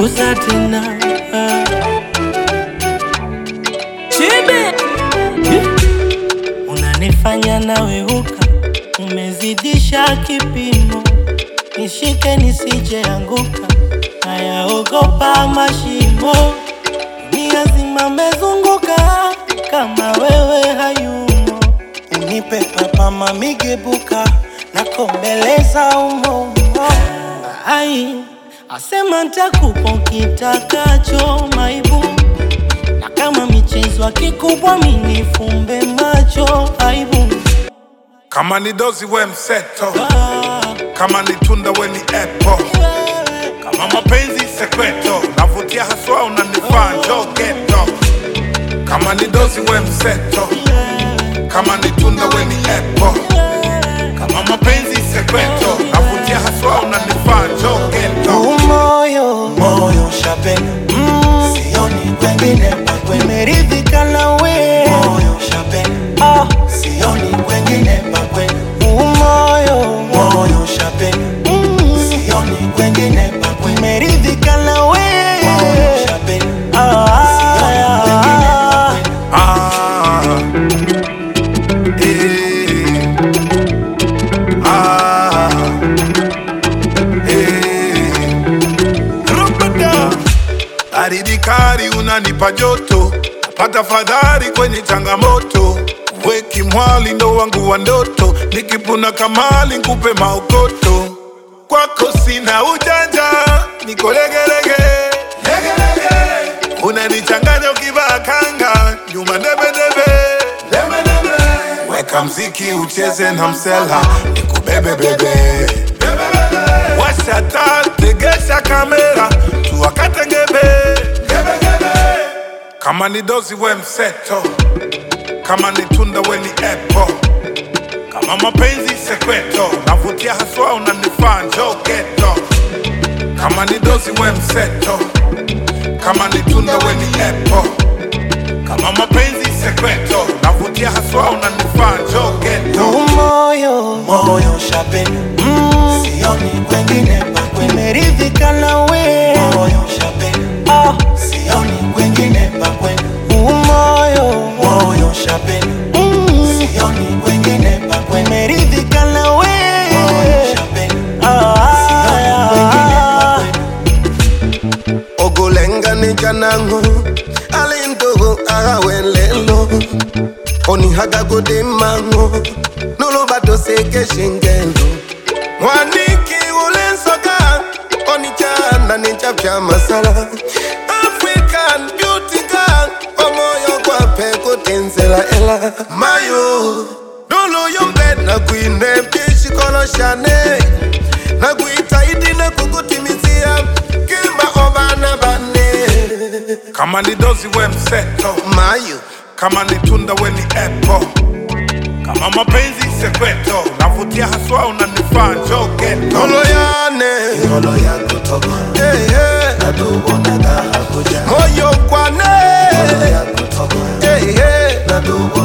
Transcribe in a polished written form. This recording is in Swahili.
gusa tena. Chibi unanifanya nawe huka, umezidisha kipimo. Nishike nisije anguka, nayaogopa mashimo. Dunia zima mezunguka, kama wewe hayumo. Unipe papa mamigebuka, nakombeleza umo. Ai, asema ntakupa kitakacho maibu. Na kama michezo kikubwa minifumbe macho aibu. Kama ni dozi we mseto, kama ni tunda we ni apple. Kama mapenzi sekreto, navutia haswa unanifaa njoo ghetto. Kama ni dozi we mseto, kama ni tunda we ni apple. Kama mapenzi sekreto, navutia haswa unanifaa njoo ghetto. Moyo shapena, sioni kwengine pakwe. Meridhika nawe, moyo shapena, sioni kwengine pakwe. Moyo shapena, sioni kwengine pakwe. Meridhika nawe, moyo shapena, sioni kwengine Aridikari unanipa joto, napata fadhari kwenye changamoto. Weki mwali ndo wangu wa ndoto, nikipuna kamali nkupe maokoto. Kwako sina ujanja, niko legelege. Unanichanganya ukivaa kanga, nyuma debe. Weka mziki ucheze na msela, nikubebe bebe. Washa taa, tegesha kamera, tuwakate ngebe. Kama ni dozi we mseto, kama ni tunda we ni apple. Kama mapenzi sekreto, navutia haswa unanifaa njoo ghetto. Kama ni dozi we mseto, kama ni tunda we ni apple. Kama mapenzi sekreto, navutia haswa unanifaa njoo ghetto. Moyo shapena, sioni kwengine pakwe. Meridhika nawe, moyo shapena, sioni kwengine pakwe. Moyo shapena, sioni kwengine pakwe. Meridhika nawe, moyo shapena, sioni kwengine pakwe. Ogolenga ni janango, alindogo agawelelo. Oni haga gode mango, nolo bato seke shingelo. Mwaniki ulensoka, oni chana ni chapcha masala. African beauty girl, omoyo kwa peko tenzela ela. Mayo, nolo yombe na kuine bishi kolo shane. Na kuita idi na kukutimizia, kimba obana bane. Kama ni dozi we mseto, Mayo, kama ni tunda we ni apple. Kama mapenzi sekreto, navutia haswa unanifaa njoo ghetto. Nolo ya kutoka, Nadubo nagaha kuja, moyo kwane, moyo ya kutoka, Nadubo